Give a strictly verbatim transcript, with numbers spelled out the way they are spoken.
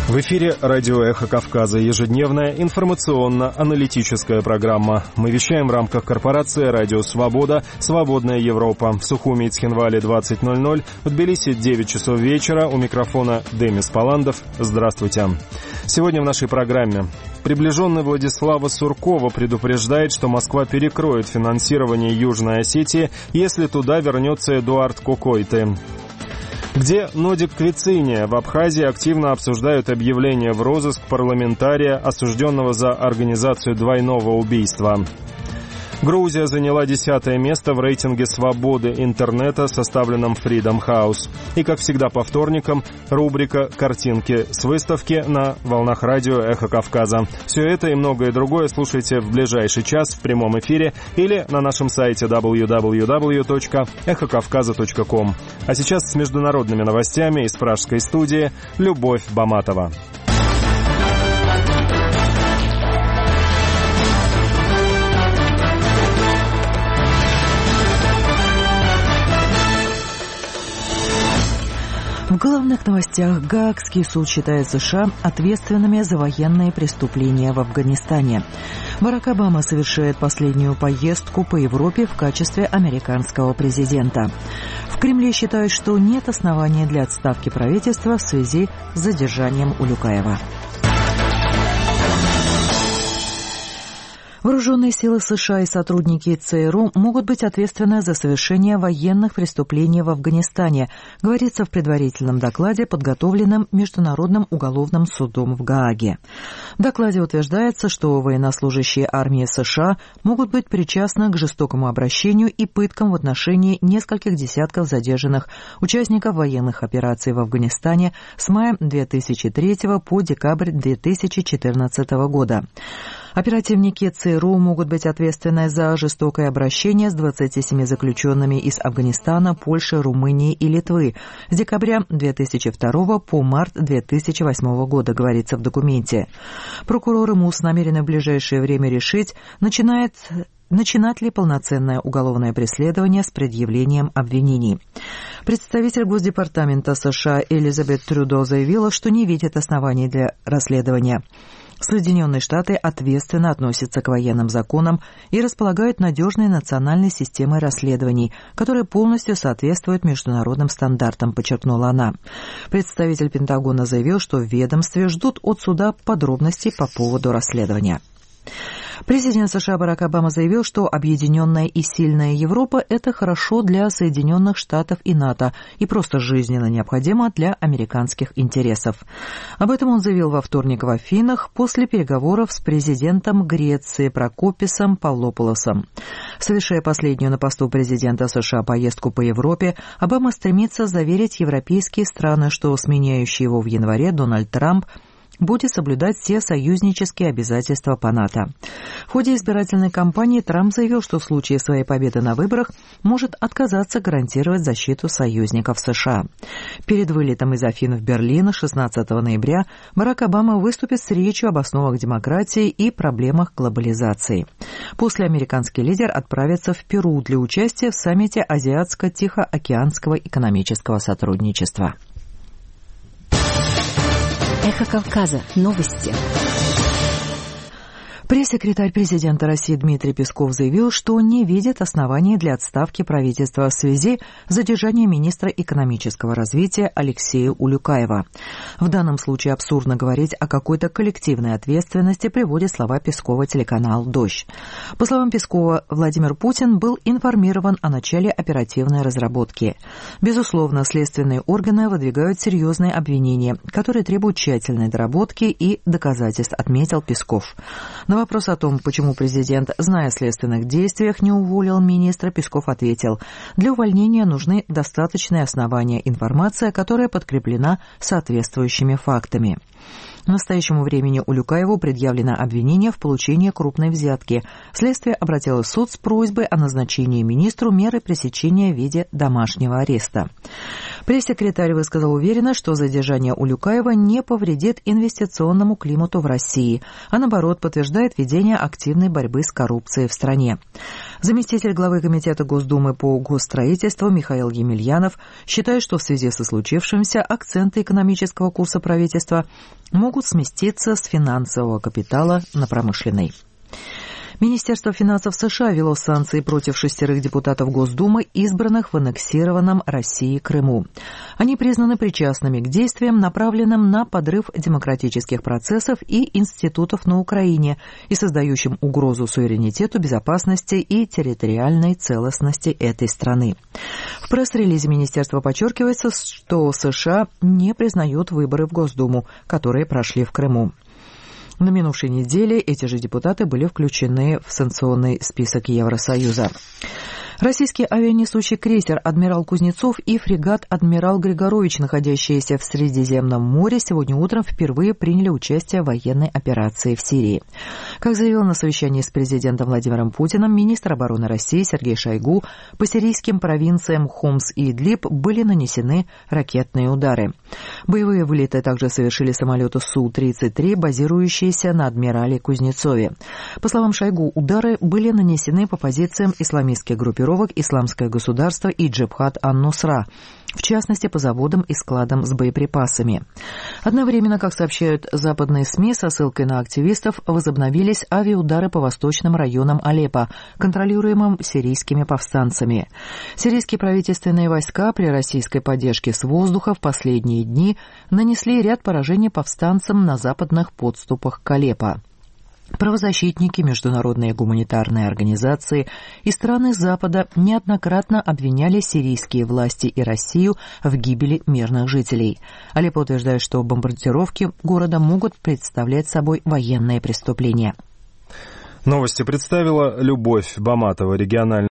В эфире радио «Эхо Кавказа», ежедневная информационно-аналитическая программа. Мы вещаем в рамках корпорации «Радио Свобода», «Свободная Европа». В Сухуми и Цхинвале двадцать ноль ноль, в Тбилиси девять часов вечера. У микрофона Демис Паландов. Здравствуйте. Сегодня в нашей программе. Приближенный Владислава Суркова предупреждает, что Москва перекроет финансирование Южной Осетии, если туда вернется Эдуард Кокойты. Где Нодик Квициния? В Абхазии активно обсуждают объявление в розыск парламентария, осужденного за организацию двойного убийства. Грузия заняла десятое место в рейтинге свободы интернета, составленном Freedom House. И, как всегда, по вторникам, рубрика «Картинки с выставки» на волнах радио «Эхо Кавказа». Все это и многое другое слушайте в ближайший час в прямом эфире или на нашем сайте дабл ю дабл ю дабл ю точка эхо кавказа точка ком. А сейчас с международными новостями из пражской студии Любовь Баматова. В главных новостях: Гаагский суд считает США ответственными за военные преступления в Афганистане. Барак Обама совершает последнюю поездку по Европе в качестве американского президента. В Кремле считают, что нет оснований для отставки правительства в связи с задержанием Улюкаева. Вооруженные силы США и сотрудники ЦРУ могут быть ответственны за совершение военных преступлений в Афганистане, говорится в предварительном докладе, подготовленном Международным уголовным судом в Гааге. В докладе утверждается, что военнослужащие армии США могут быть причастны к жестокому обращению и пыткам в отношении нескольких десятков задержанных участников военных операций в Афганистане с мая две тысячи третьего по декабрь две тысячи четырнадцатого года. Оперативники ЦРУ могут быть ответственны за жестокое обращение с двадцатью семью заключенными из Афганистана, Польши, Румынии и Литвы с декабря две тысячи второго по март две тысячи восьмого года, говорится в документе. Прокурор МУС намерены в ближайшее время решить, начинает... начинать ли полноценное уголовное преследование с предъявлением обвинений. Представитель Госдепартамента США Элизабет Трюдо заявила, что не видит оснований для расследования. Соединенные Штаты ответственно относятся к военным законам и располагают надежной национальной системой расследований, которая полностью соответствует международным стандартам, подчеркнула она. Представитель Пентагона заявил, что в ведомстве ждут от суда подробностей по поводу расследования. Президент США Барак Обама заявил, что объединенная и сильная Европа – это хорошо для Соединенных Штатов и НАТО и просто жизненно необходимо для американских интересов. Об этом он заявил во вторник в Афинах после переговоров с президентом Греции Прокописом Павлопулосом. Совершая последнюю на посту президента США поездку по Европе, Обама стремится заверить европейские страны, что сменяющий его в январе Дональд Трамп будет соблюдать все союзнические обязательства по НАТО. В ходе избирательной кампании Трамп заявил, что в случае своей победы на выборах может отказаться гарантировать защиту союзников США. Перед вылетом из Афин в Берлин шестнадцатого ноября Барак Обама выступит с речью об основах демократии и проблемах глобализации. После американский лидер отправится в Перу для участия в саммите Азиатско-Тихоокеанского экономического сотрудничества. Эхо Кавказа. Новости. Пресс-секретарь президента России Дмитрий Песков заявил, что не видит оснований для отставки правительства в связи с задержанием министра экономического развития Алексея Улюкаева. В данном случае абсурдно говорить о какой-то коллективной ответственности, приводит слова Пескова телеканал «Дождь». По словам Пескова, Владимир Путин был информирован о начале оперативной разработки. Безусловно, следственные органы выдвигают серьезные обвинения, которые требуют тщательной доработки и доказательств, отметил Песков. На вопрос о том, почему президент, зная о следственных действиях, не уволил министра, Песков ответил: для увольнения нужны достаточные основания, информация, которая подкреплена соответствующими фактами. В настоящему времени Улюкаеву предъявлено обвинение в получении крупной взятки. Следствие обратилось в суд с просьбой о назначении министру меры пресечения в виде домашнего ареста. Пресс-секретарь высказал уверенность, что задержание Улюкаева не повредит инвестиционному климату в России, а наоборот подтверждает ведение активной борьбы с коррупцией в стране. Заместитель главы Комитета Госдумы по госстроительству Михаил Емельянов считает, что в связи со случившимся акценты экономического курса правительства могут сместиться с финансового капитала на промышленный. Министерство финансов США ввело санкции против шестерых депутатов Госдумы, избранных в аннексированном России Крыму. Они признаны причастными к действиям, направленным на подрыв демократических процессов и институтов на Украине и создающим угрозу суверенитету, безопасности и территориальной целостности этой страны. В пресс-релизе министерства подчеркивается, что США не признают выборы в Госдуму, которые прошли в Крыму. На минувшей неделе эти же депутаты были включены в санкционный список Евросоюза. Российский авианесущий крейсер «Адмирал Кузнецов» и фрегат «Адмирал Григорович», находящиеся в Средиземном море, сегодня утром впервые приняли участие в военной операции в Сирии. Как заявил на совещании с президентом Владимиром Путиным, министр обороны России Сергей Шойгу, по сирийским провинциям Хомс и Идлиб были нанесены ракетные удары. Боевые вылеты также совершили самолеты Су тридцать три, базирующиеся на «Адмирале Кузнецове». По словам Шойгу, удары были нанесены по позициям исламистских группировок «Исламское государство» и «Джебхат ан-Нусра», в частности, по заводам и складам с боеприпасами. Одновременно, как сообщают западные СМИ, со ссылкой на активистов, возобновились авиаудары по восточным районам Алеппо, контролируемым сирийскими повстанцами. Сирийские правительственные войска при российской поддержке с воздуха в последние дни нанесли ряд поражений повстанцам на западных подступах к Алеппо. Правозащитники, международные гуманитарные организации и страны Запада неоднократно обвиняли сирийские власти и Россию в гибели мирных жителей. Алеппо утверждает, что бомбардировки города могут представлять собой военные преступления. Новости представила Любовь Баматова, региональная.